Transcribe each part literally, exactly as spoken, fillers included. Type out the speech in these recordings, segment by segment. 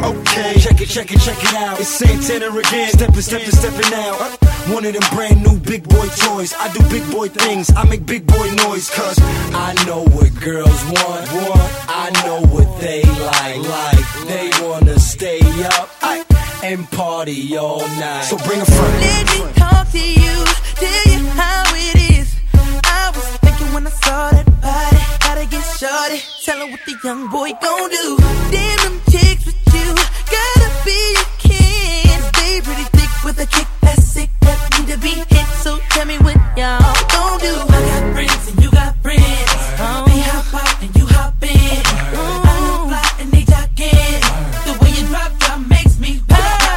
Okay, check it, check it, check it out. It's Santana again. Steppin', steppin', steppin' out. One of them brand new big boy toys. I do big boy things. I make big boy noise. Cause I know what girls want. want. I know what they like. Like they wanna stay up and party all night. So bring a friend. Let me talk to you, tell you how it is. I was thinking when I saw that body, gotta get shorty. Tell her what the young boy gon' do. Damn them chicks with you, gotta be a kin. They pretty thick with a kick that's sick, that need to be hit. So tell me what y'all gon' do. I got friends and you got friends. Oh. They hop out and you hop in. Oh. I look fly and they jockin'. The way you drop drop makes me pop.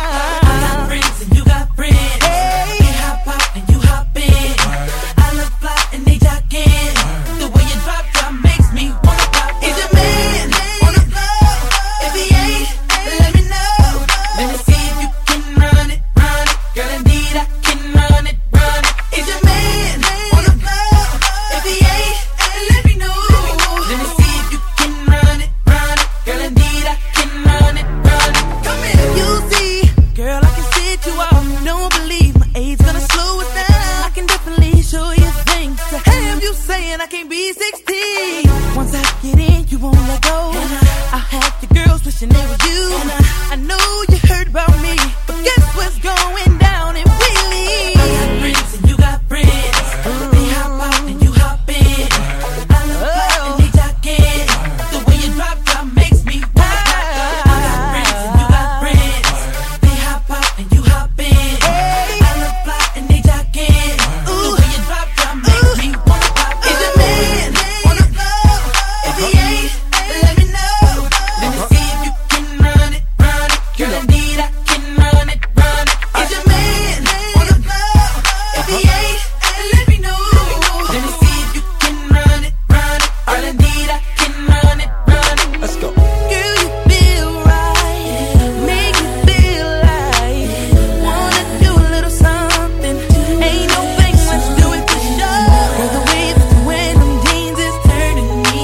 I got friends and you got friends. Hey. They hop out and you hop in. I look fly and they jockin'. The way you drop drop makes me wanna pop. Is your man on the floor? If he ain't, let me know. Let me see if you can run it, run it. Girl, indeed I can run it, run it. Is your man on the floor? If he ain't, let me know. Let me see if you can run it, run it. Girl, indeed I can run it, run it. Come here, you see, girl, I can sit you off. Don't believe my age gonna slow us down. I can definitely show you things to have you saying I can't be sixteen. Once I get in, you won't let go. I have the girls wishing they were you. I know you heard about me, but guess what's going down in Wheelie? I got friends and you got friends. They hop out and you hop in. I look fly and they jockin'. The way you drop drop makes me wanna pop. I got friends and you got friends. They hop out and you hop in. I look fly and they jockin'. The way you drop drop makes me wanna pop. Is your man on the floor? If he ain't, let me know. Let me see if you can run it, run it. Girl, indeed I can run it, run it. Is your man on the floor? If he ain't, let me know. Let me see if you can run it, run it. Girl, indeed I can run it, run it. Let's go. Girl, you feel right, make me feel like wanna do a little something. Ain't no thing, let's do it for sure. Girl, the way that you wear them jeans is turning me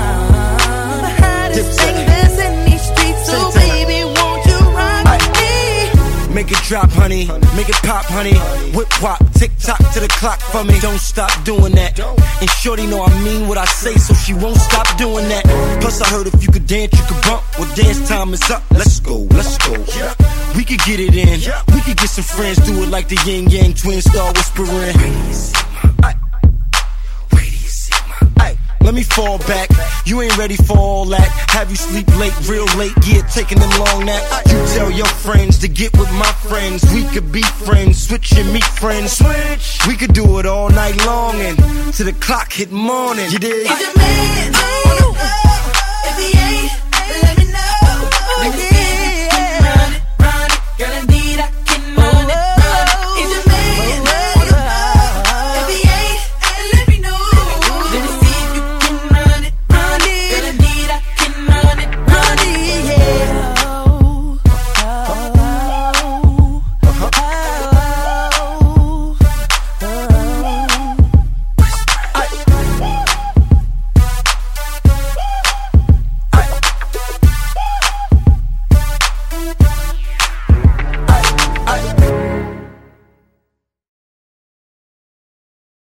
on. The hottest thing that's in these streets, so baby, won't you rock me? Make it drop, honey. Make it pop, honey. Whip wop, tick tock to the clock for me. Don't stop doing that. And shorty know I mean what I say, so she won't stop doing that. Plus I heard if you could dance, you could bump. Well, dance time is up. Let's go, let's go. We could get it in. We could get some friends, do it like the yin yang twins, star whispering. Let me fall back, you ain't ready for all that. Have you sleep late, real late, yeah, taking them long naps. You tell your friends to get with my friends. We could be friends, switch and meet friends. Switch. We could do it all night long and till the clock hit morning. You dig? Is your man on the